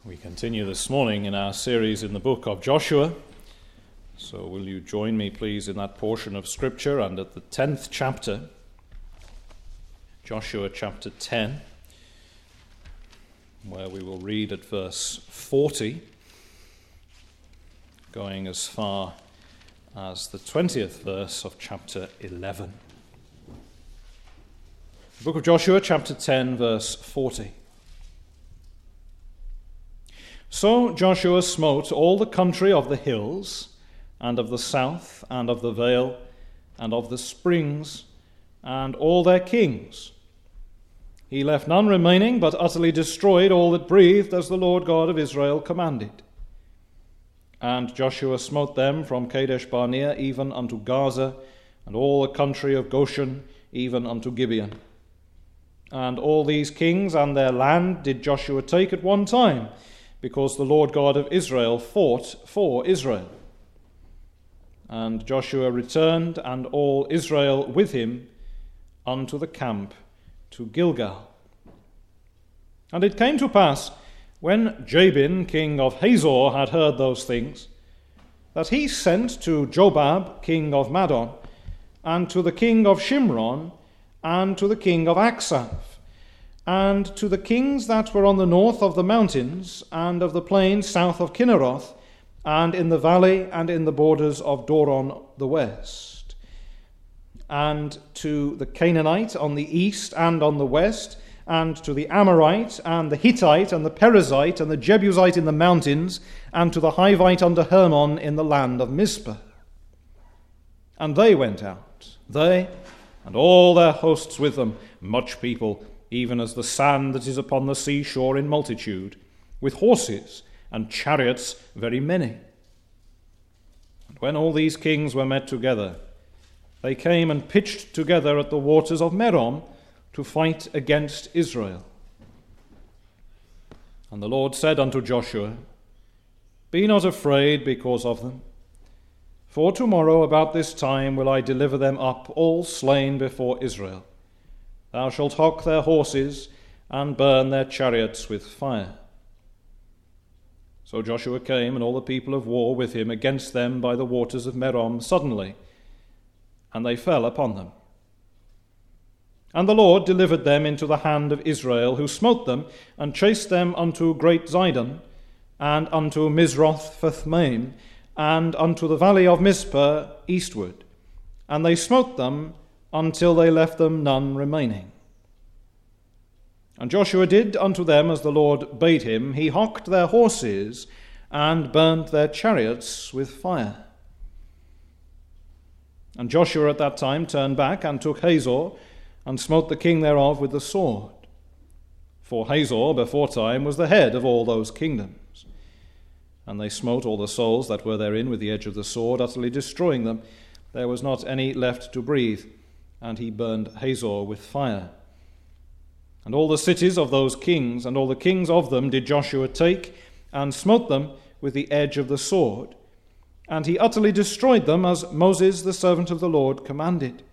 We continue this morning in our series in the book of Joshua. So will you join me, please, in that portion of Scripture and at the 10th chapter, Joshua chapter 10, where we will read at verse 40, going as far as the 20th verse of chapter 11. The book of Joshua chapter 10, verse 40. So Joshua smote all the country of the hills, and of the south, and of the vale, and of the springs, and all their kings. He left none remaining, but utterly destroyed all that breathed, as the Lord God of Israel commanded. And Joshua smote them from Kadesh Barnea even unto Gaza, and all the country of Goshen even unto Gibeon. And all these kings and their land did Joshua take at one time, because the Lord God of Israel fought for Israel. And Joshua returned, and all Israel with him, unto the camp to Gilgal. And it came to pass, when Jabin, king of Hazor, had heard those things, that he sent to Jobab, king of Madon, and to the king of Shimron, and to the king of Achshaph, and to the kings that were on the north of the mountains, and of the plains south of Kinneroth, and in the valley, and in the borders of Doron the west, and to the Canaanite on the east and on the west, and to the Amorite, and the Hittite, and the Perizzite, and the Jebusite in the mountains, and to the Hivite under Hermon in the land of Mizpah. And they went out, they and all their hosts with them, much people, even as the sand that is upon the seashore in multitude, with horses and chariots very many. And when all these kings were met together, they came and pitched together at the waters of Merom to fight against Israel. And the Lord said unto Joshua, Be not afraid because of them, for tomorrow about this time will I deliver them up all slain before Israel. Thou shalt hock their horses and burn their chariots with fire. So Joshua came, and all the people of war with him, against them by the waters of Merom suddenly, and they fell upon them. And the Lord delivered them into the hand of Israel, who smote them, and chased them unto Great Zidon, and unto Mizroth-Phethmaim, and unto the valley of Mizpah eastward. And they smote them until they left them none remaining. And Joshua did unto them as the Lord bade him. He hocked their horses and burnt their chariots with fire. And Joshua at that time turned back and took Hazor, and smote the king thereof with the sword. For Hazor beforetime was the head of all those kingdoms. And they smote all the souls that were therein with the edge of the sword, utterly destroying them. There was not any left to breathe. And he burned Hazor with fire. And all the cities of those kings, and all the kings of them, did Joshua take, and smote them with the edge of the sword. And he utterly destroyed them, as Moses the servant of the Lord commanded.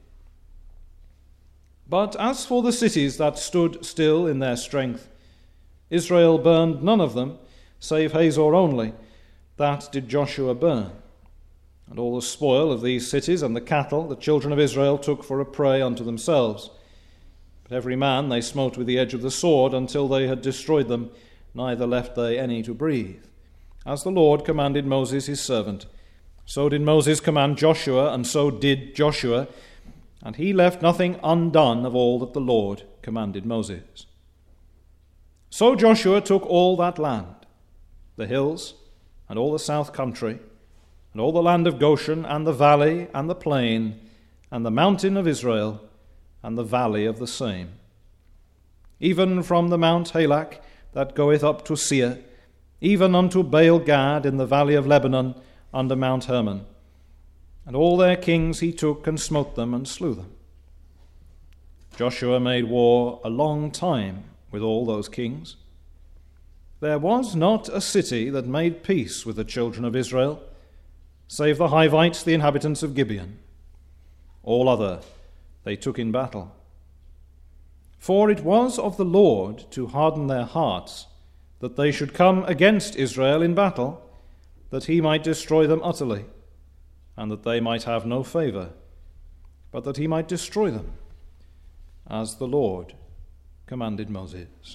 But as for the cities that stood still in their strength, Israel burned none of them, save Hazor only. That did Joshua burn. And all the spoil of these cities and the cattle the children of Israel took for a prey unto themselves. But every man they smote with the edge of the sword until they had destroyed them, neither left they any to breathe. As the Lord commanded Moses his servant, so did Moses command Joshua, and so did Joshua, and he left nothing undone of all that the Lord commanded Moses. So Joshua took all that land, the hills, and all the south country, and all the land of Goshen, and the valley, and the plain, and the mountain of Israel, and the valley of the same, even from the Mount Halak that goeth up to Seir, even unto Baal Gad in the valley of Lebanon, under Mount Hermon. And all their kings he took, and smote them, and slew them. Joshua made war a long time with all those kings. There was not a city that made peace with the children of Israel, save the Hivites, the inhabitants of Gibeon. All other they took in battle. For it was of the Lord to harden their hearts, that they should come against Israel in battle, that he might destroy them utterly, and that they might have no favour, but that he might destroy them, as the Lord commanded Moses.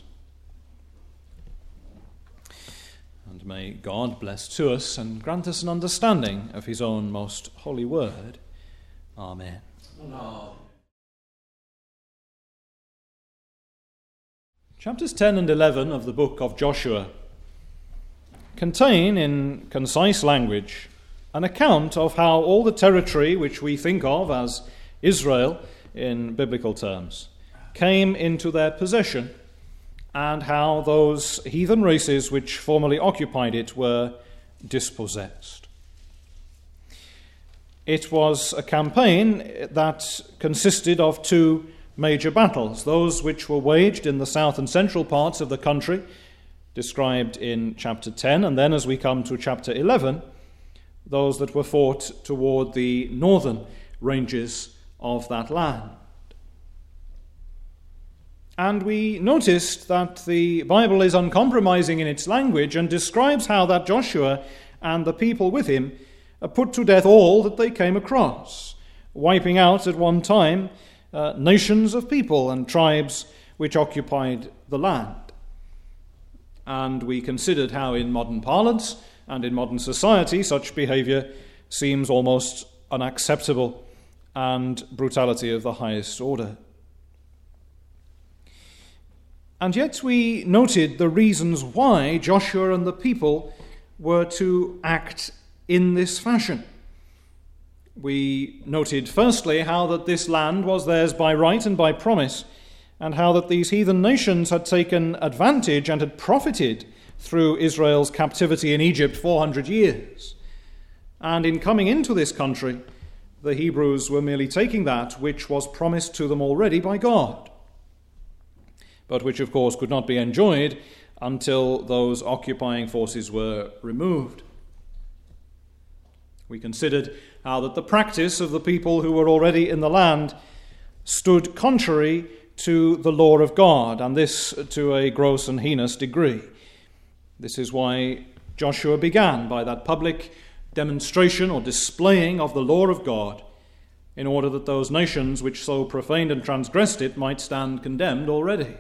And may God bless to us and grant us an understanding of his own most holy word. Amen. Amen. Chapters 10 and 11 of the book of Joshua contain, in concise language, an account of how all the territory which we think of as Israel in biblical terms came into their possession, and how those heathen races which formerly occupied it were dispossessed. It was a campaign that consisted of two major battles, those which were waged in the south and central parts of the country, described in chapter 10, and then as we come to chapter 11, those that were fought toward the northern ranges of that land. And we noticed that the Bible is uncompromising in its language and describes how that Joshua and the people with him put to death all that they came across, wiping out at one time nations of people and tribes which occupied the land. And we considered how in modern parlance and in modern society such behavior seems almost unacceptable and brutality of the highest order. And yet we noted the reasons why Joshua and the people were to act in this fashion. We noted firstly how that this land was theirs by right and by promise, and how that these heathen nations had taken advantage and had profited through Israel's captivity in Egypt 400 years. And in coming into this country, the Hebrews were merely taking that which was promised to them already by God, but which of course could not be enjoyed until those occupying forces were removed. We considered how that the practice of the people who were already in the land stood contrary to the law of God, and this to a gross and heinous degree. This is why Joshua began by that public demonstration or displaying of the law of God, in order that those nations which so profaned and transgressed it might stand condemned already.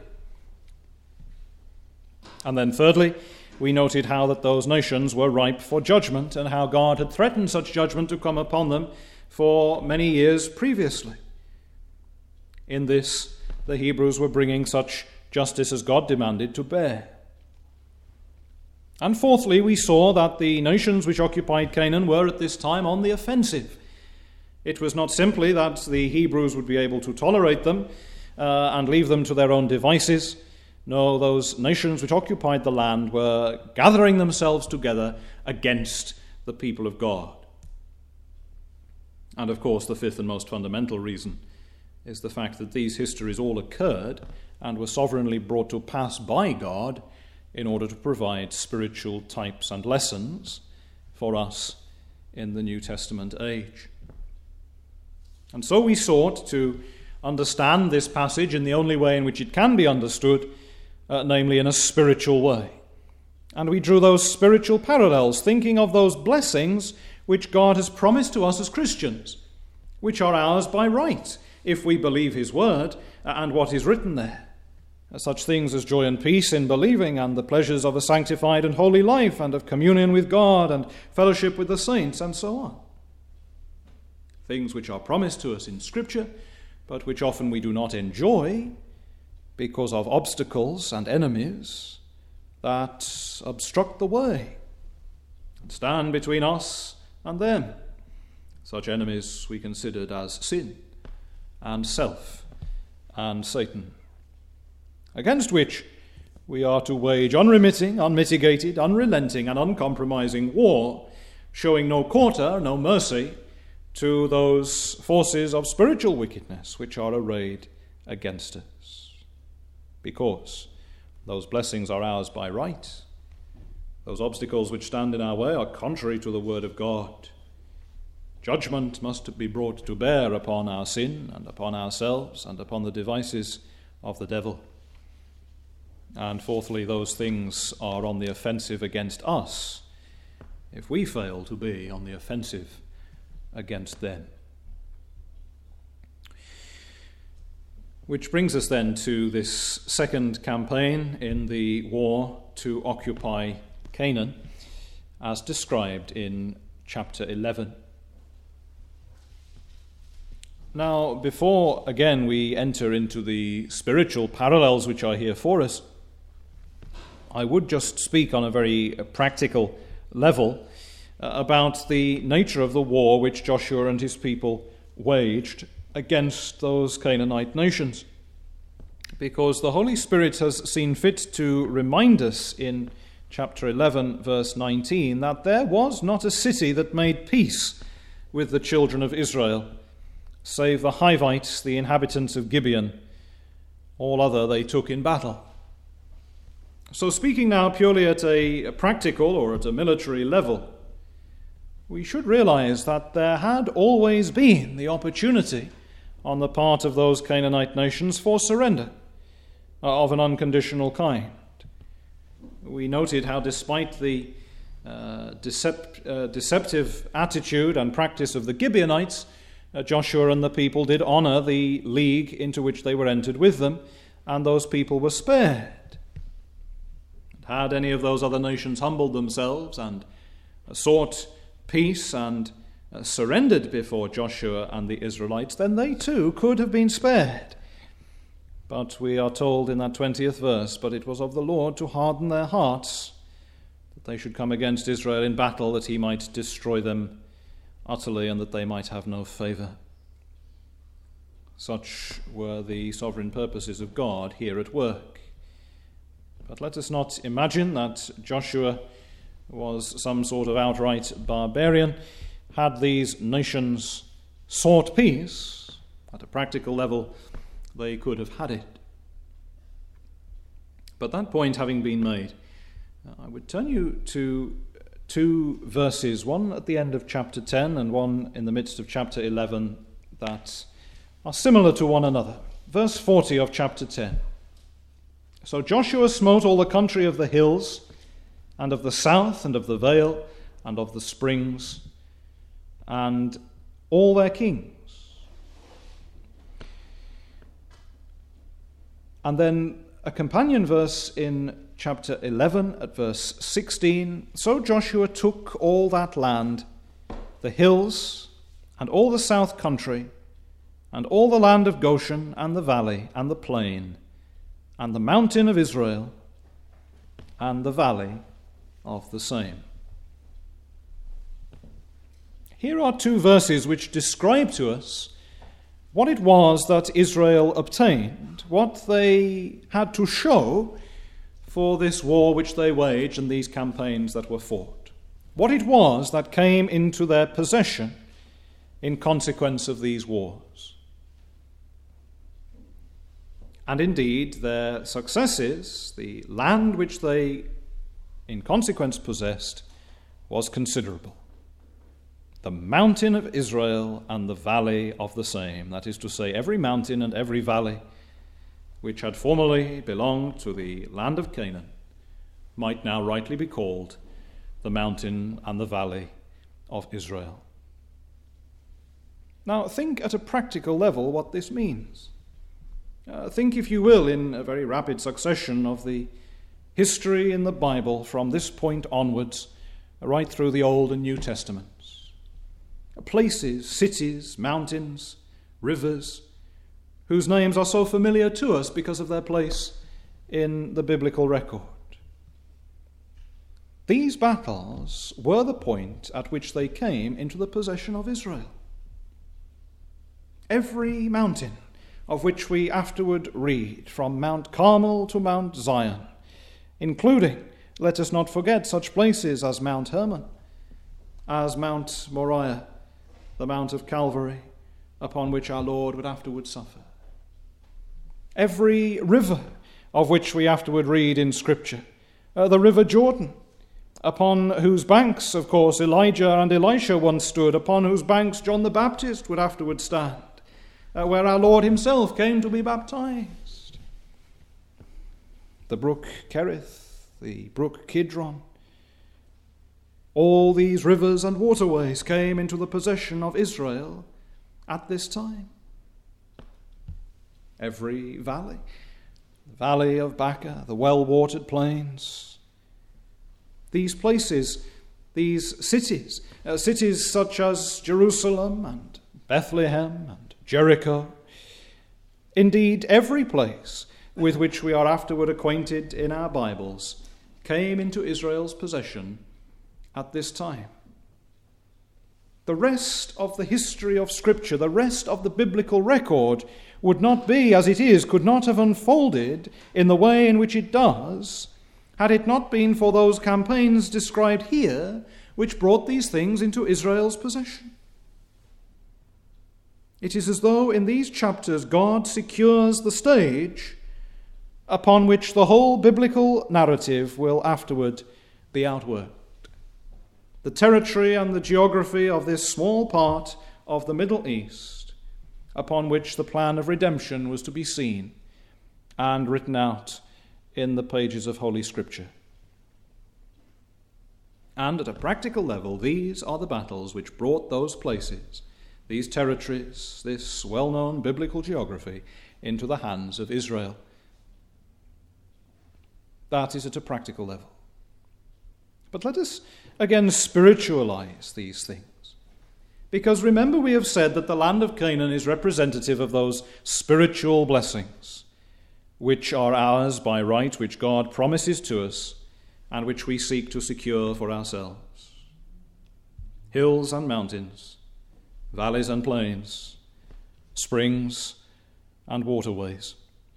And then thirdly, we noted how that those nations were ripe for judgment, and how God had threatened such judgment to come upon them for many years previously. In this, the Hebrews were bringing such justice as God demanded to bear. And fourthly, we saw that the nations which occupied Canaan were at this time on the offensive. It was not simply that the Hebrews would be able to tolerate them and leave them to their own devices. No, those nations which occupied the land were gathering themselves together against the people of God. And of course, the fifth and most fundamental reason is the fact that these histories all occurred and were sovereignly brought to pass by God in order to provide spiritual types and lessons for us in the New Testament age. And so we sought to understand this passage in the only way in which it can be understood, namely in a spiritual way. And we drew those spiritual parallels, thinking of those blessings which God has promised to us as Christians, which are ours by right, if we believe his word and what is written there. Such things as joy and peace in believing, and the pleasures of a sanctified and holy life, and of communion with God, and fellowship with the saints, and so on. Things which are promised to us in Scripture, but which often we do not enjoy because of obstacles and enemies that obstruct the way and stand between us and them. Such enemies we considered as sin and self and Satan, against which we are to wage unremitting, unmitigated, unrelenting, and uncompromising war, showing no quarter, no mercy to those forces of spiritual wickedness which are arrayed against us. Because those blessings are ours by right. Those obstacles which stand in our way are contrary to the word of God. Judgment must be brought to bear upon our sin and upon ourselves and upon the devices of the devil. And fourthly, those things are on the offensive against us if we fail to be on the offensive against them. Which brings us then to this second campaign in the war to occupy Canaan, as described in chapter 11. Now, before again we enter into the spiritual parallels which are here for us, I would just speak on a very practical level about the nature of the war which Joshua and his people waged against those Canaanite nations. Because the Holy Spirit has seen fit to remind us in chapter 11, verse 19, that there was not a city that made peace with the children of Israel, save the Hivites, the inhabitants of Gibeon. All other they took in battle. So speaking now purely at a practical or at a military level, we should realize that there had always been the opportunity on the part of those Canaanite nations for surrender of an unconditional kind. We noted how despite the deceptive attitude and practice of the Gibeonites, Joshua and the people did honor the league into which they were entered with them, and those people were spared. Had any of those other nations humbled themselves and sought peace and surrendered before Joshua and the Israelites, then they too could have been spared. But we are told in that 20th verse, but it was of the Lord to harden their hearts, that they should come against Israel in battle, that he might destroy them utterly, and that they might have no favor. Such were the sovereign purposes of God here at work. But let us not imagine that Joshua was some sort of outright barbarian. Had these nations sought peace, at a practical level, they could have had it. But that point having been made, I would turn you to two verses, one at the end of chapter 10 and one in the midst of chapter 11, that are similar to one another. Verse 40 of chapter 10. So Joshua smote all the country of the hills, and of the south, and of the vale, and of the springs, and all their kings. And then a companion verse in chapter 11 at verse 16. So Joshua took all that land, the hills, and all the south country, and all the land of Goshen, and the valley, and the plain, and the mountain of Israel, and the valley of the same. Here are two verses which describe to us what it was that Israel obtained, what they had to show for this war which they waged and these campaigns that were fought, what it was that came into their possession in consequence of these wars. And indeed, their successes, the land which they in consequence possessed, was considerable. The mountain of Israel and the valley of the same, that is to say, every mountain and every valley which had formerly belonged to the land of Canaan might now rightly be called the mountain and the valley of Israel. Now think at a practical level what this means. Think, if you will, in a very rapid succession of the history in the Bible from this point onwards, right through the Old and New Testaments. Places, cities, mountains, rivers, whose names are so familiar to us because of their place in the biblical record. These battles were the point at which they came into the possession of Israel. Every mountain of which we afterward read, from Mount Carmel to Mount Zion, including, let us not forget, such places as Mount Hermon, as Mount Moriah, the Mount of Calvary, upon which our Lord would afterward suffer. Every river of which we afterward read in Scripture, the River Jordan, upon whose banks, of course, Elijah and Elisha once stood, upon whose banks John the Baptist would afterward stand, where our Lord himself came to be baptized. the brook Kerith, the brook Kidron. All these rivers and waterways came into the possession of Israel at this time. Every valley, the valley of Baca, the well-watered plains, these places, these cities, cities such as Jerusalem and Bethlehem and Jericho, indeed every place with which we are afterward acquainted in our Bibles, came into Israel's possession at this time. The rest of the history of Scripture, the rest of the biblical record would not be as it is, could not have unfolded in the way in which it does, had it not been for those campaigns described here, which brought these things into Israel's possession. It is as though in these chapters God secures the stage upon which the whole biblical narrative will afterward be outworked. The territory and the geography of this small part of the Middle East, upon which the plan of redemption was to be seen and written out in the pages of Holy Scripture. And at a practical level, these are the battles which brought those places, these territories, this well-known biblical geography, into the hands of Israel. That is at a practical level. But let us again spiritualize these things. Because remember, we have said that the land of Canaan is representative of those spiritual blessings which are ours by right, which God promises to us, and which we seek to secure for ourselves. Hills and mountains, valleys and plains, springs and waterways.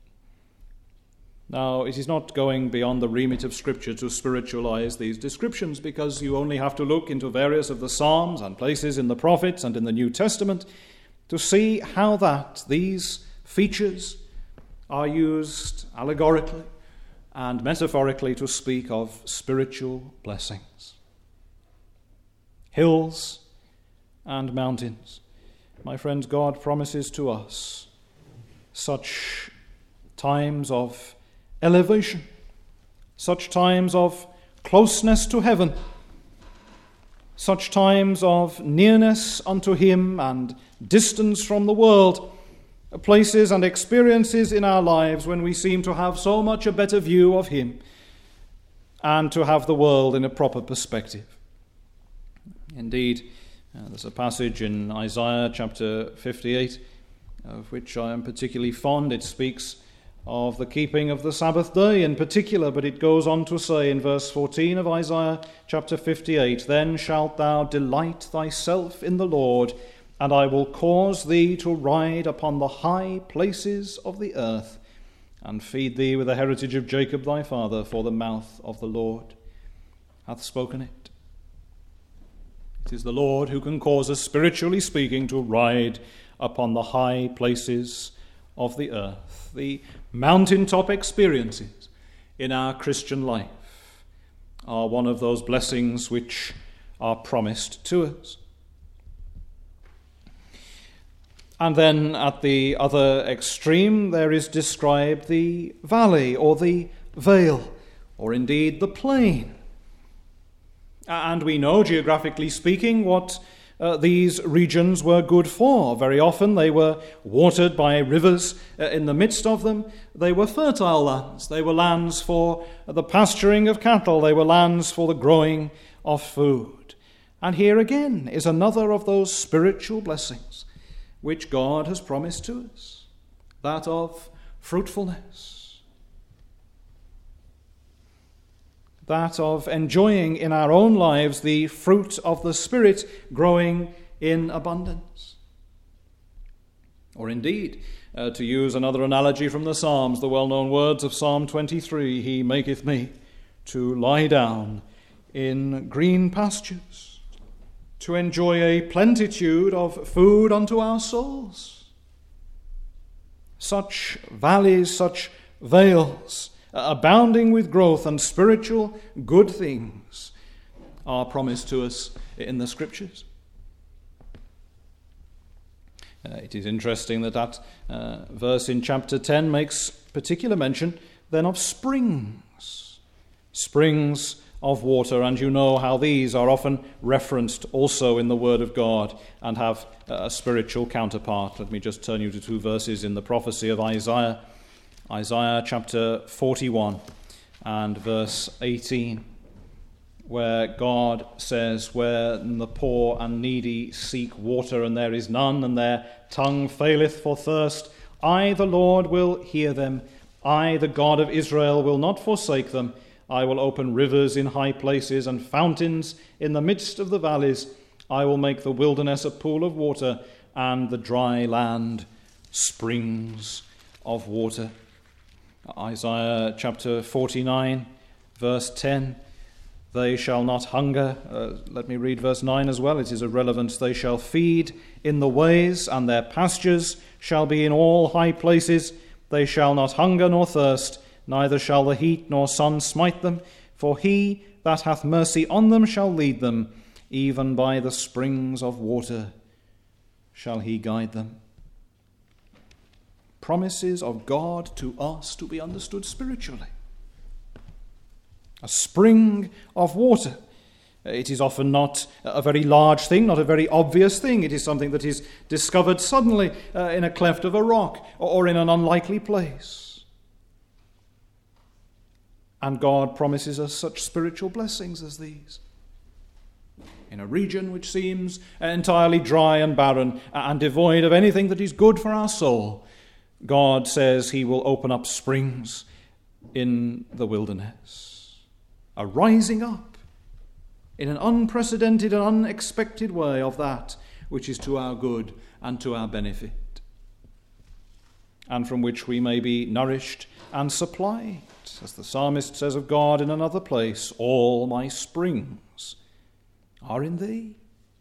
Now, it is not going beyond the remit of Scripture to spiritualize these descriptions, because you only have to look into various of the Psalms and places in the prophets and in the New Testament to see how that these features are used allegorically and metaphorically to speak of spiritual blessings. Hills and mountains. My friends, God promises to us such times of elevation, such times of closeness to heaven, such times of nearness unto Him and distance from the world, places and experiences in our lives when we seem to have so much a better view of Him and to have the world in a proper perspective. Indeed, there's a passage in Isaiah chapter 58 of which I am particularly fond. It speaks of the keeping of the Sabbath day in particular, but it goes on to say in verse 14 of Isaiah chapter 58, "Then shalt thou delight thyself in the Lord, and I will cause thee to ride upon the high places of the earth, and feed thee with the heritage of Jacob thy father, for the mouth of the Lord hath spoken it." It is the Lord who can cause us, spiritually speaking, to ride upon the high places of the earth. The mountaintop experiences in our Christian life are one of those blessings which are promised to us. And then at the other extreme there is described the valley or the vale, or indeed the plain. And we know, geographically speaking, what these regions were good for. Very often they were watered by rivers in the midst of them. They were fertile lands. They were lands for the pasturing of cattle. They were lands for the growing of food. And here again is another of those spiritual blessings which God has promised to us, that of fruitfulness, that of enjoying in our own lives the fruit of the Spirit growing in abundance. Or indeed, to use another analogy from the Psalms, the well-known words of Psalm 23, "He maketh me to lie down in green pastures, to enjoy a plenitude of food unto our souls." Such valleys, such vales, abounding with growth and spiritual good things, are promised to us in the Scriptures. It is interesting that verse in chapter 10 makes particular mention then of springs. Springs of water, and you know how these are often referenced also in the Word of God and have a spiritual counterpart. Let me just turn you to 2 verses in the prophecy of Isaiah. Isaiah chapter 41 and verse 18, where God says, "Where the poor and needy seek water, and there is none, and their tongue faileth for thirst, I, the Lord, will hear them. I, the God of Israel, will not forsake them. I will open rivers in high places and fountains in the midst of the valleys. I will make the wilderness a pool of water, and the dry land springs of water." Isaiah chapter 49, verse 10, "They shall not hunger." Let me read verse 9 as well. It is irrelevant. "They shall feed in the ways, and their pastures shall be in all high places. They shall not hunger nor thirst, neither shall the heat nor sun smite them. For he that hath mercy on them shall lead them, even by the springs of water shall he guide them." Promises of God to us to be understood spiritually. A spring of water. It is often not a very large thing, not a very obvious thing. It is something that is discovered suddenly in a cleft of a rock or in an unlikely place. And God promises us such spiritual blessings as these. In a region which seems entirely dry and barren and devoid of anything that is good for our soul, God says he will open up springs in the wilderness. A rising up in an unprecedented and unexpected way of that which is to our good and to our benefit, and from which we may be nourished and supplied. As the psalmist says of God in another place, "All my springs are in thee."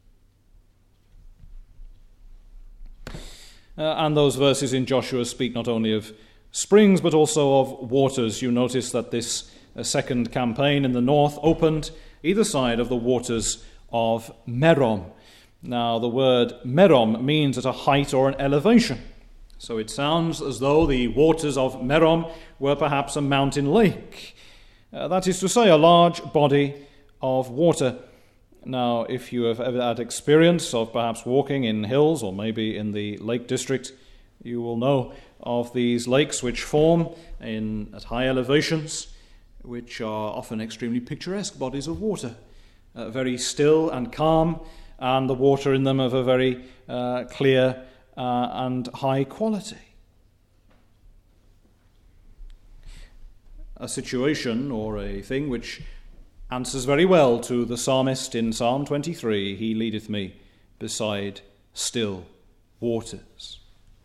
And those verses in Joshua speak not only of springs but also of waters. You notice that this second campaign in the north opened either side of the waters of Merom. Now, the word Merom means at a height or an elevation. So it sounds as though the waters of Merom were perhaps a mountain lake. That is to say, a large body of water. Now, if you have ever had experience of perhaps walking in hills or maybe in the Lake District, you will know of these lakes which form at high elevations, which are often extremely picturesque bodies of water, very still and calm, and the water in them of a very clear and high quality. A situation or a thing which answers very well to the psalmist in Psalm 23, "He leadeth me beside still waters."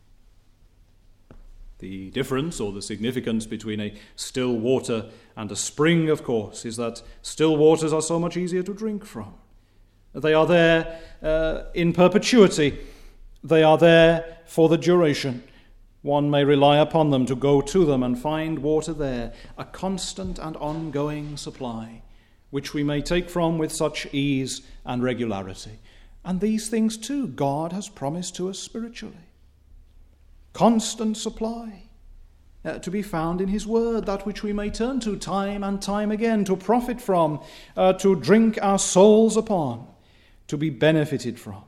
The difference or the significance between a still water and a spring, of course, is that still waters are so much easier to drink from. They are there in perpetuity. They are there for the duration. One may rely upon them to go to them and find water there, a constant and ongoing supply, which we may take from with such ease and regularity. And these things too God has promised to us spiritually. Constant supply, to be found in his word, that which we may turn to time and time again, to profit from, to drink our souls upon, to be benefited from.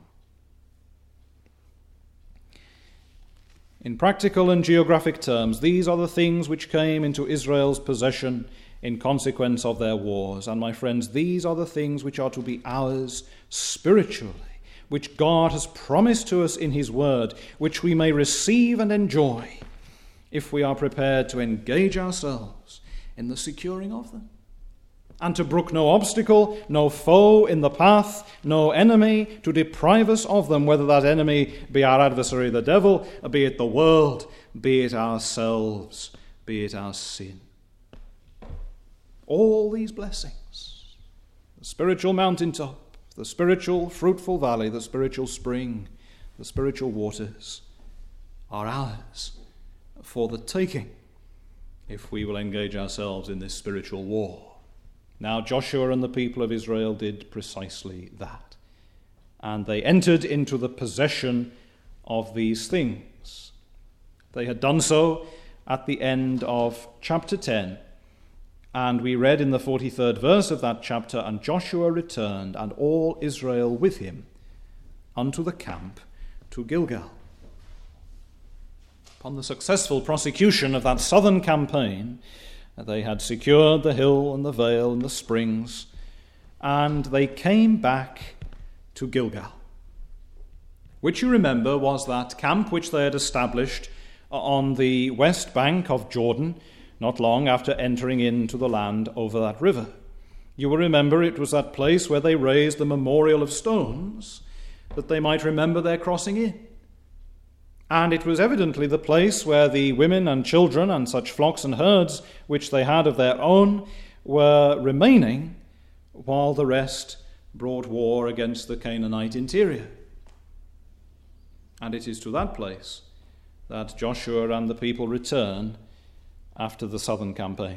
In practical and geographic terms, these are the things which came into Israel's possession in consequence of their wars. And my friends, these are the things which are to be ours spiritually, which God has promised to us in his word, which we may receive and enjoy if we are prepared to engage ourselves in the securing of them, and to brook no obstacle, no foe in the path, no enemy to deprive us of them, whether that enemy be our adversary the devil, be it the world, be it ourselves, be it our sin. All these blessings, the spiritual mountaintop, the spiritual fruitful valley, the spiritual spring, the spiritual waters, are ours for the taking if we will engage ourselves in this spiritual war. Now Joshua and the people of Israel did precisely that, and they entered into the possession of these things. They had done so at the end of chapter 10. And we read in the 43rd verse of that chapter, "And Joshua returned, and all Israel with him, unto the camp to Gilgal." Upon the successful prosecution of that southern campaign, they had secured the hill and the vale and the springs, and they came back to Gilgal, which you remember was that camp which they had established on the west bank of Jordan, not long after entering into the land over that river. You will remember it was that place where they raised the memorial of stones, that they might remember their crossing in. And it was evidently the place where the women and children and such flocks and herds which they had of their own were remaining, while the rest brought war against the Canaanite interior. And it is to that place that Joshua and the people return after the southern campaign.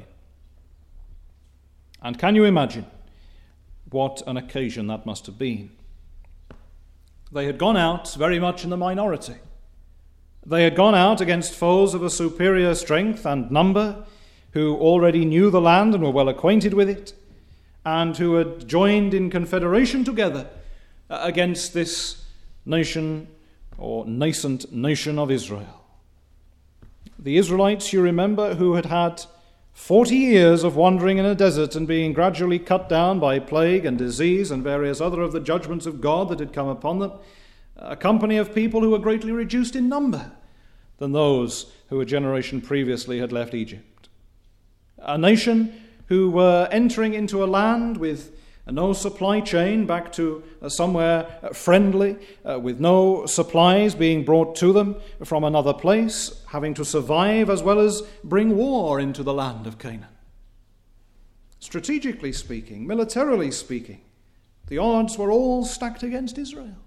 And can you imagine what an occasion that must have been? They had gone out very much in the minority. They had gone out against foes of a superior strength and number, who already knew the land and were well acquainted with it, and who had joined in confederation together against this nation or nascent nation of Israel. The Israelites, you remember, who had had 40 years of wandering in a desert and being gradually cut down by plague and disease and various other of the judgments of God that had come upon them, a company of people who were greatly reduced in number than those who a generation previously had left Egypt. A nation who were entering into a land with no supply chain back to somewhere friendly, with no supplies being brought to them from another place, having to survive as well as bring war into the land of Canaan. Strategically speaking, militarily speaking, the odds were all stacked against Israel.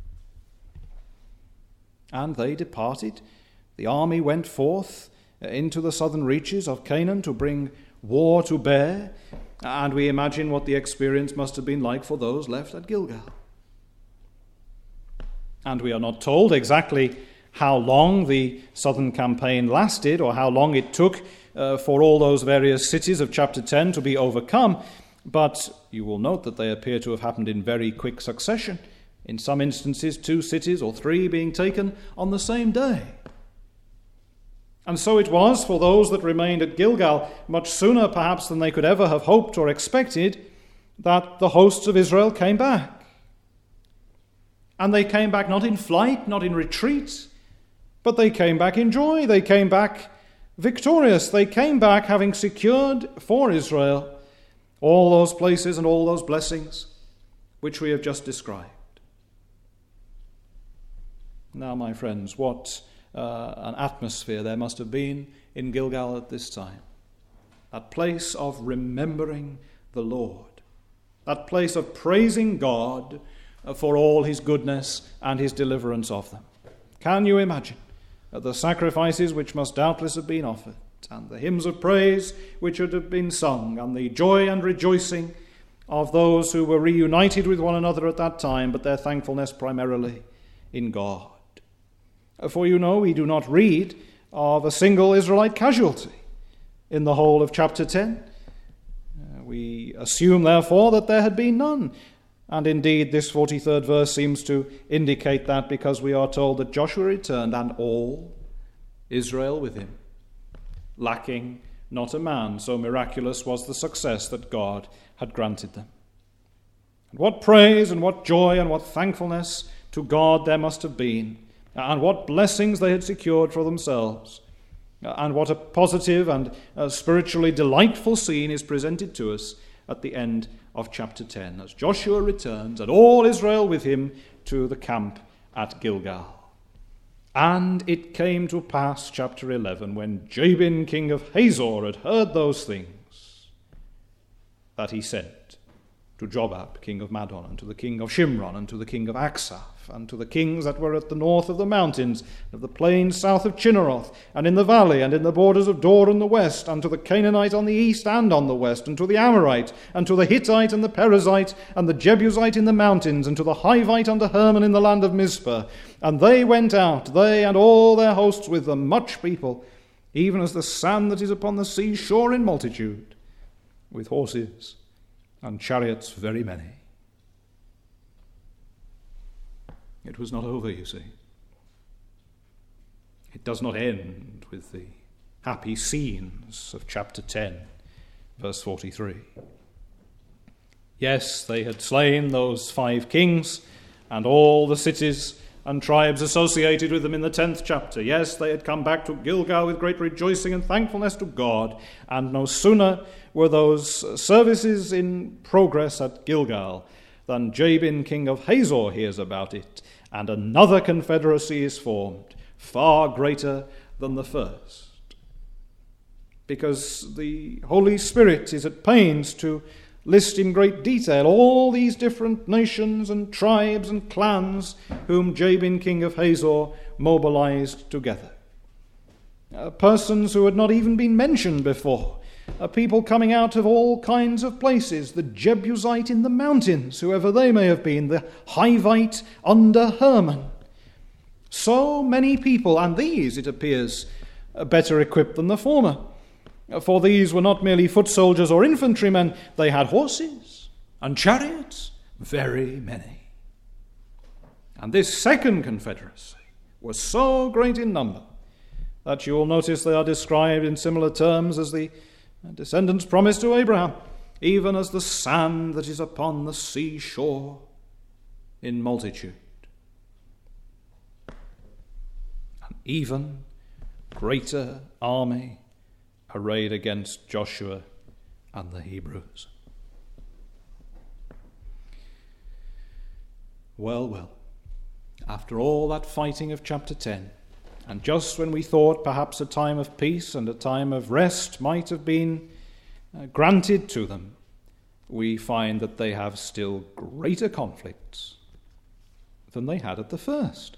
And they departed. The army went forth into the southern reaches of Canaan to bring war to bear, and we imagine what the experience must have been like for those left at Gilgal. And we are not told exactly how long the southern campaign lasted or how long it took for all those various cities of chapter 10 to be overcome, but you will note that they appear to have happened in very quick succession. In some instances, 2 cities or 3 being taken on the same day. And so it was for those that remained at Gilgal, much sooner perhaps than they could ever have hoped or expected, that the hosts of Israel came back. And they came back not in flight, not in retreat, but they came back in joy. They came back victorious. They came back having secured for Israel all those places and all those blessings which we have just described. Now, my friends, what an atmosphere there must have been in Gilgal at this time. That place of remembering the Lord. That place of praising God for all his goodness and his deliverance of them. Can you imagine the sacrifices which must doubtless have been offered, and the hymns of praise which would have been sung, and the joy and rejoicing of those who were reunited with one another at that time, but their thankfulness primarily in God? For you know, we do not read of a single Israelite casualty in the whole of chapter 10. We assume, therefore, that there had been none. And indeed, this 43rd verse seems to indicate that, because we are told that Joshua returned and all Israel with him, lacking not a man. So miraculous was the success that God had granted them. And what praise and what joy and what thankfulness to God there must have been, and what blessings they had secured for themselves, and what a positive and spiritually delightful scene is presented to us at the end of chapter 10, as Joshua returns, and all Israel with him, to the camp at Gilgal. And it came to pass, chapter 11, when Jabin king of Hazor had heard those things, that he sent to Jobab king of Madon, and to the king of Shimron, and to the king of Aksaph, and to the kings that were at the north of the mountains, of the plains south of Chinneroth, and in the valley, and in the borders of Dor in the west, and to the Canaanite on the east and on the west, and to the Amorite, and to the Hittite, and the Perizzite, and the Jebusite in the mountains, and to the Hivite under Hermon in the land of Mizpah. And they went out, they and all their hosts with them, much people, even as the sand that is upon the sea shore in multitude, with horses and chariots very many. It was not over, you see. It does not end with the happy scenes of chapter 10, verse 43. Yes, they had slain those 5 kings and all the cities and tribes associated with them in the 10th chapter. Yes, they had come back to Gilgal with great rejoicing and thankfulness to God, and no sooner were those services in progress at Gilgal than Jabin, king of Hazor, hears about it, and another confederacy is formed, far greater than the first. Because the Holy Spirit is at pains to list in great detail all these different nations and tribes and clans whom Jabin, king of Hazor, mobilized together. Persons who had not even been mentioned before, people coming out of all kinds of places, the Jebusite in the mountains, whoever they may have been, the Hivite under Hermon. So many people, and these, it appears, are better equipped than the former. For these were not merely foot soldiers or infantrymen, they had horses and chariots, very many. And this second confederacy was so great in number that you will notice they are described in similar terms as the descendants promised to Abraham, even as the sand that is upon the seashore in multitude. An even greater army arrayed against Joshua and the Hebrews. Well, after all that fighting of chapter 10, and just when we thought perhaps a time of peace and a time of rest might have been granted to them, we find that they have still greater conflicts than they had at the first.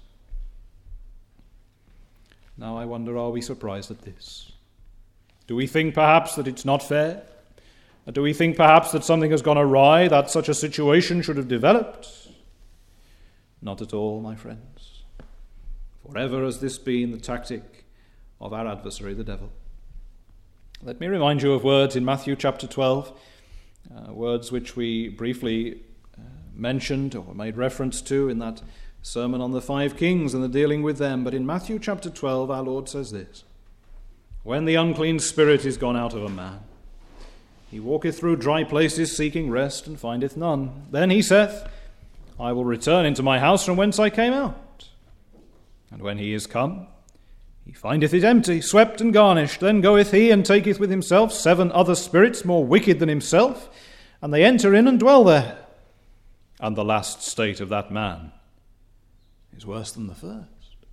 Now I wonder, are we surprised at this? Do we think perhaps that it's not fair? Do we think perhaps that something has gone awry, that such a situation should have developed? Not at all, my friends. Forever has this been the tactic of our adversary, the devil. Let me remind you of words in Matthew chapter 12, words which we briefly mentioned or made reference to in that sermon on the 5 kings and the dealing with them. But in Matthew chapter 12, our Lord says this: "When the unclean spirit is gone out of a man, he walketh through dry places seeking rest, and findeth none. Then he saith, I will return into my house from whence I came out. And when he is come, he findeth it empty, swept and garnished. Then goeth he and taketh with himself 7 other spirits more wicked than himself, and they enter in and dwell there. And the last state of that man is worse than the first."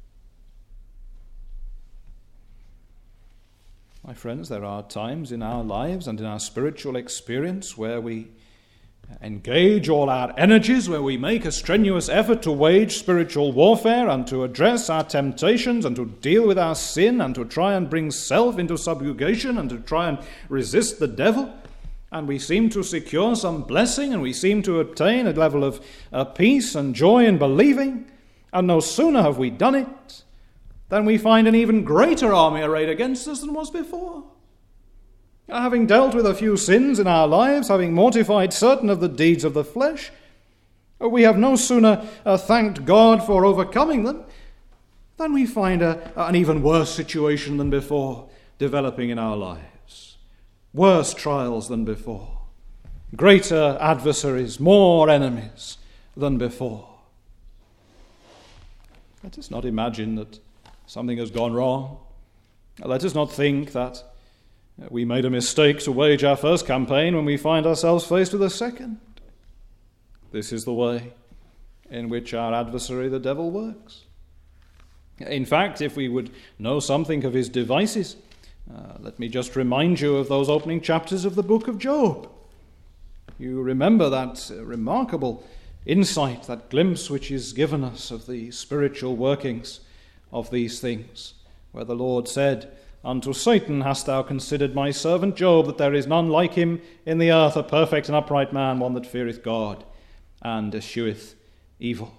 My friends, there are times in our lives and in our spiritual experience where we engage all our energies, where we make a strenuous effort to wage spiritual warfare and to address our temptations and to deal with our sin and to try and bring self into subjugation and to try and resist the devil. And we seem to secure some blessing and we seem to attain a level of peace and joy in believing. And no sooner have we done it than we find an even greater army arrayed against us than was before. Having dealt with a few sins in our lives, having mortified certain of the deeds of the flesh, we have no sooner thanked God for overcoming them than we find an even worse situation than before developing in our lives. Worse trials than before. Greater adversaries, more enemies than before. Let us not imagine that something has gone wrong. Let us not think that we made a mistake to wage our first campaign when we find ourselves faced with a second. This is the way in which our adversary, the devil, works. In fact, if we would know something of his devices, let me just remind you of those opening chapters of the book of Job. You remember that remarkable insight, that glimpse which is given us of the spiritual workings of these things, where the Lord said, "Unto Satan hast thou considered my servant Job, that there is none like him in the earth, a perfect and upright man, one that feareth God and escheweth evil."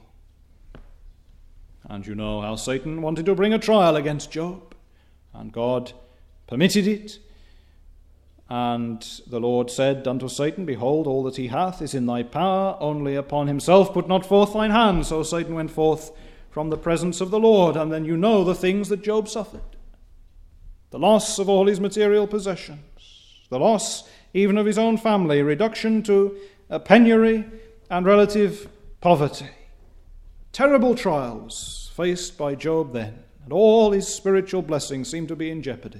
And you know how Satan wanted to bring a trial against Job, and God permitted it. And the Lord said unto Satan, Behold, all that he hath is in thy power, only upon himself put not forth thine hand. So Satan went forth from the presence of the Lord. And then you know the things that Job suffered. The loss of all his material possessions, the loss even of his own family, reduction to penury and relative poverty. Terrible trials faced by Job then, and all his spiritual blessings seemed to be in jeopardy.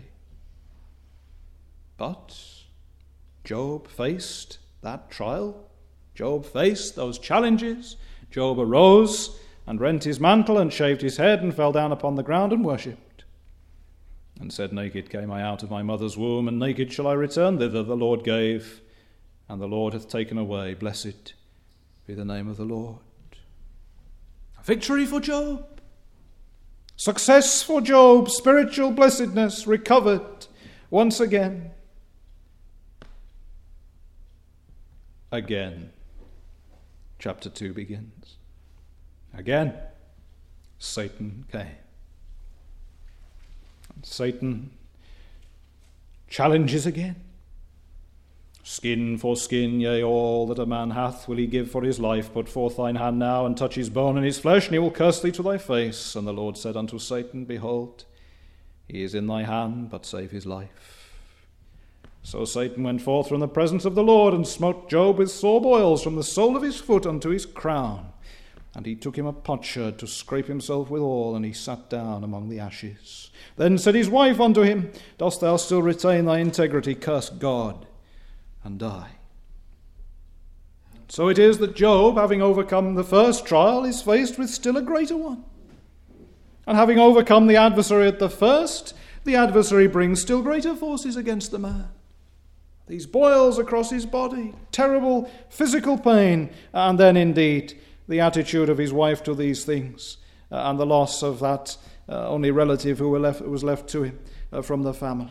But Job faced that trial. Job faced those challenges. Job arose and rent his mantle and shaved his head and fell down upon the ground and worshipped, and said, Naked came I out of my mother's womb, and naked shall I return thither. The Lord gave, and the Lord hath taken away. Blessed be the name of the Lord. A victory for Job. Success for Job. Spiritual blessedness recovered once again. Again, chapter 2 begins. Again, Satan came. And Satan challenges again. Skin for skin, yea, all that a man hath will he give for his life. Put forth thine hand now, and touch his bone and his flesh, and he will curse thee to thy face. And the Lord said unto Satan, Behold, he is in thy hand, but save his life. So Satan went forth from the presence of the Lord, and smote Job with sore boils from the sole of his foot unto his crown. And he took him a potsherd to scrape himself withal, and he sat down among the ashes. Then said his wife unto him, Dost thou still retain thy integrity? Curse God and die. So it is that Job, having overcome the first trial, is faced with still a greater one. And having overcome the adversary at the first, the adversary brings still greater forces against the man. These boils across his body, terrible physical pain, and then indeed the attitude of his wife to these things, and the loss of that only relative who was left to him from the family.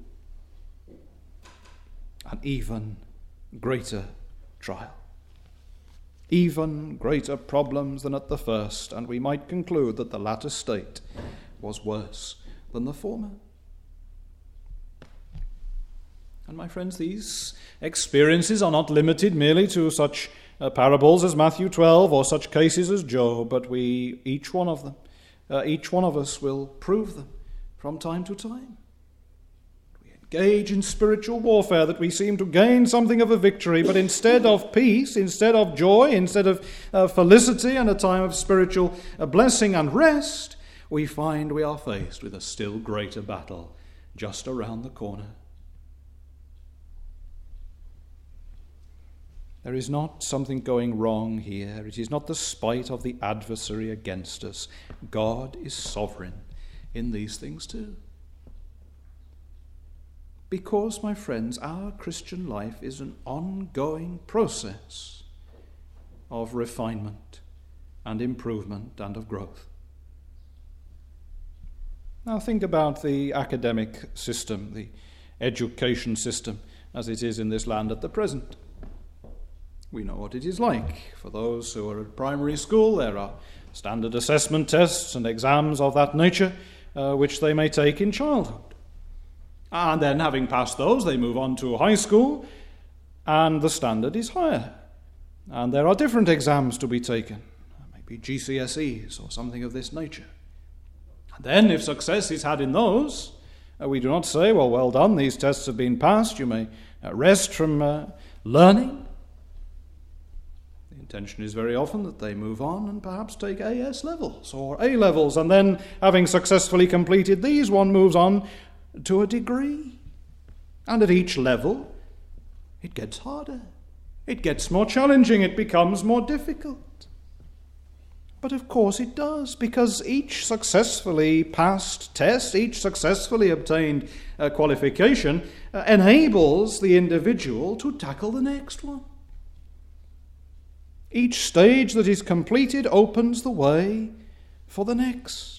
An even greater trial. Even greater problems than at the first, and we might conclude that the latter state was worse than the former. And my friends, these experiences are not limited merely to such parables as Matthew 12 or such cases as Job, but each one of us will prove them from time to time. We engage in spiritual warfare that we seem to gain something of a victory, but instead of peace, instead of joy, instead of felicity and a time of spiritual blessing and rest, we find we are faced with a still greater battle just around the corner. There is not something going wrong here. It is not the spite of the adversary against us. God is sovereign in these things too. Because, my friends, our Christian life is an ongoing process of refinement and improvement and of growth. Now think about the academic system, the education system as it is in this land at the present. We know what it is like. For those who are at primary school, there are standard assessment tests and exams of that nature which they may take in childhood. And then, having passed those, they move on to high school, and the standard is higher. And there are different exams to be taken, maybe GCSEs or something of this nature. And then, if success is had in those, we do not say, well done, these tests have been passed, you may rest from learning. The intention is very often that they move on and perhaps take AS levels or A levels, and then, having successfully completed these, one moves on to a degree. And at each level, it gets harder. It gets more challenging. It becomes more difficult. But of course it does, because each successfully passed test, each successfully obtained qualification enables the individual to tackle the next one. Each stage that is completed opens the way for the next.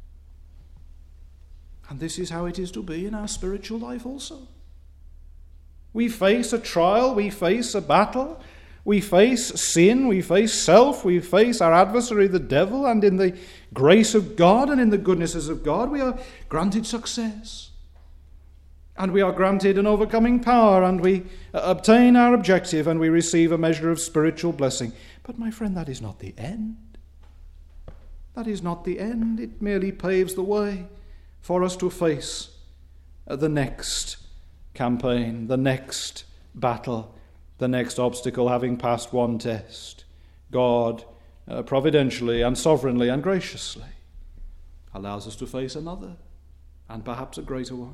And this is how it is to be in our spiritual life also. We face a trial, we face a battle, we face sin, we face self, we face our adversary, the devil, and in the grace of God and in the goodnesses of God, we are granted success. and we are granted an overcoming power, and we obtain our objective, and we receive a measure of spiritual blessing. But my friend, that is not the end. That is not the end. It merely paves the way for us to face the next campaign, the next battle, the next obstacle. Having passed one test, God providentially and sovereignly and graciously allows us to face another, and perhaps a greater one.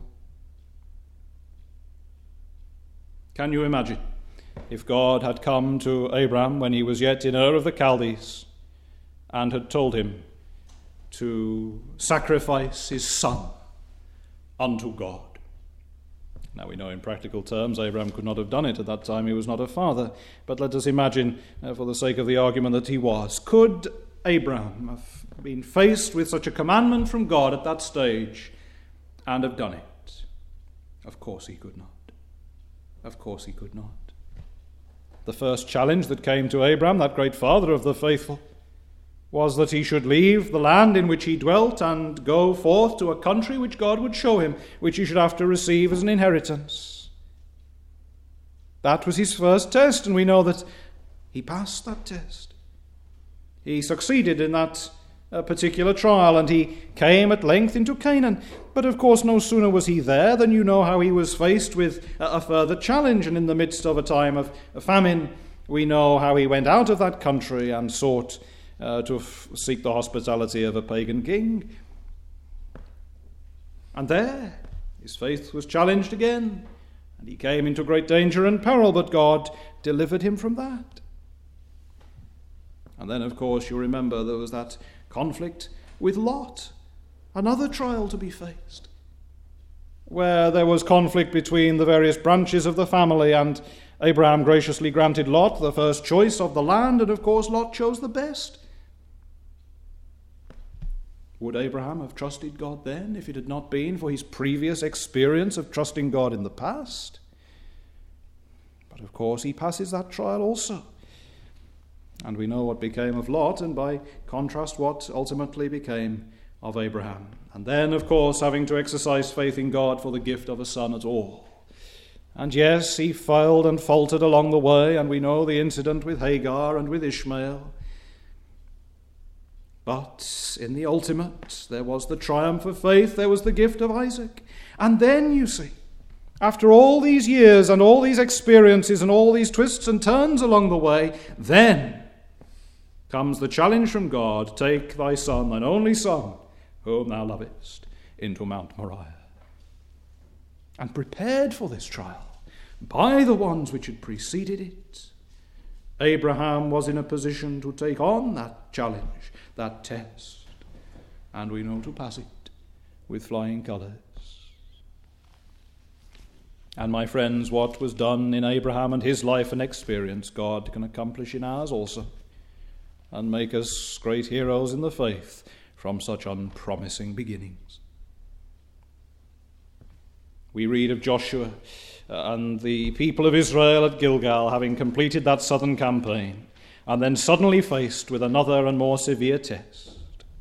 Can you imagine if God had come to Abraham when he was yet in Ur of the Chaldees and had told him to sacrifice his son unto God? Now we know in practical terms Abraham could not have done it at that time. He was not a father. But let us imagine, for the sake of the argument, that he was. Could Abraham have been faced with such a commandment from God at that stage and have done it? Of course he could not. Of course he could not. The first challenge that came to Abraham, that great father of the faithful, was that he should leave the land in which he dwelt and go forth to a country which God would show him, which he should have to receive as an inheritance. That was his first test, and we know that he passed that test. He succeeded in that particular trial, and he came at length into Canaan. But of course, no sooner was he there than you know how he was faced with a further challenge, and in the midst of a time of famine, we know how he went out of that country and sought to seek the hospitality of a pagan king. And there his faith was challenged again, and he came into great danger and peril, but God delivered him from that. And then, of course, you remember there was that conflict with Lot, another trial to be faced, where there was conflict between the various branches of the family, and Abraham graciously granted Lot the first choice of the land, and of course Lot chose the best. Would Abraham have trusted God then if it had not been for his previous experience of trusting God in the past? But of course he passes that trial also. And we know what became of Lot, and by contrast what ultimately became of Abraham. And then, of course, having to exercise faith in God for the gift of a son at all. And yes, he failed and faltered along the way, and we know the incident with Hagar and with Ishmael. But in the ultimate, there was the triumph of faith, there was the gift of Isaac. And then, you see, after all these years and all these experiences and all these twists and turns along the way, then comes the challenge from God, take thy son, thine only son, whom thou lovest, into Mount Moriah. And prepared for this trial by the ones which had preceded it, Abraham was in a position to take on that challenge, that test, and we know to pass it with flying colours. And my friends, what was done in Abraham and his life and experience, God can accomplish in ours also, and make us great heroes in the faith from such unpromising beginnings. We read of Joshua and the people of Israel at Gilgal having completed that southern campaign, and then suddenly faced with another and more severe test.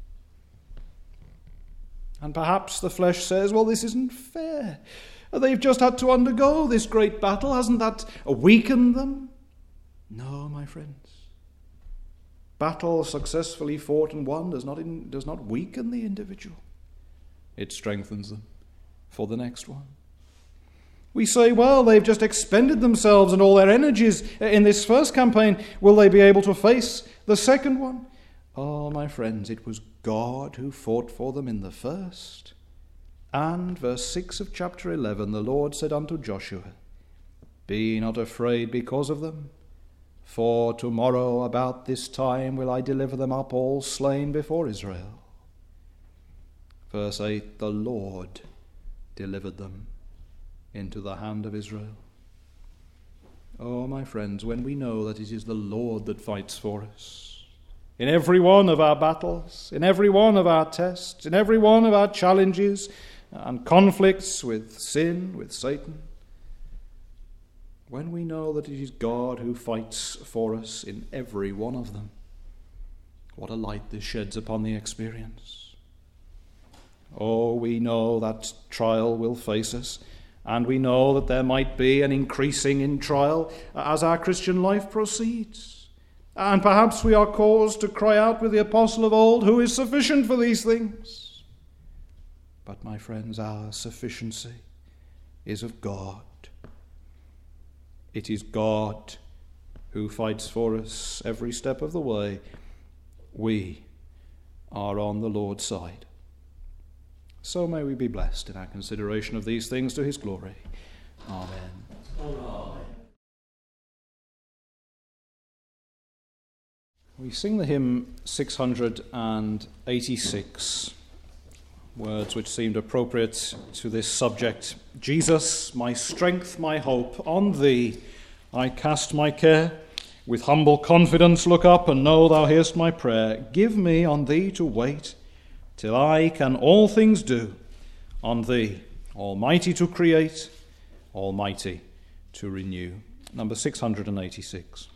And perhaps the flesh says, well, this isn't fair. They've just had to undergo this great battle. Hasn't that weakened them? No, my friends. Battle successfully fought and won does not weaken the individual. It strengthens them for the next one. We say, well, they've just expended themselves and all their energies in this first campaign. Will they be able to face the second one? Oh, my friends, it was God who fought for them in the first. And verse 6 of chapter 11, the Lord said unto Joshua, be not afraid because of them, for tomorrow about this time will I deliver them up all slain before Israel. Verse 8, the Lord delivered them into the hand of Israel. Oh, my friends, when we know that it is the Lord that fights for us, in every one of our battles, in every one of our tests, in every one of our challenges and conflicts with sin, with Satan, when we know that it is God who fights for us in every one of them, what a light this sheds upon the experience. Oh, we know that trial will face us, And we know that there might be an increasing in trial as our Christian life proceeds. And perhaps we are caused to cry out with the apostle of old, "Who is sufficient for these things?" But, my friends, our sufficiency is of God. It is God who fights for us every step of the way. We are on the Lord's side. So may we be blessed in our consideration of these things to his glory. Amen. Amen. We sing the hymn 686, words which seemed appropriate to this subject. Jesus, my strength, my hope, on thee I cast my care. With humble confidence look up and know thou hearest my prayer. Give me on thee to wait till I can all things do. On thee, almighty to create, almighty to renew. Number 686.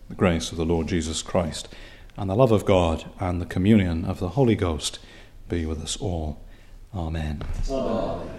The grace of the Lord Jesus Christ, and the love of God, and the communion of the Holy Ghost be with us all. Amen. Amen.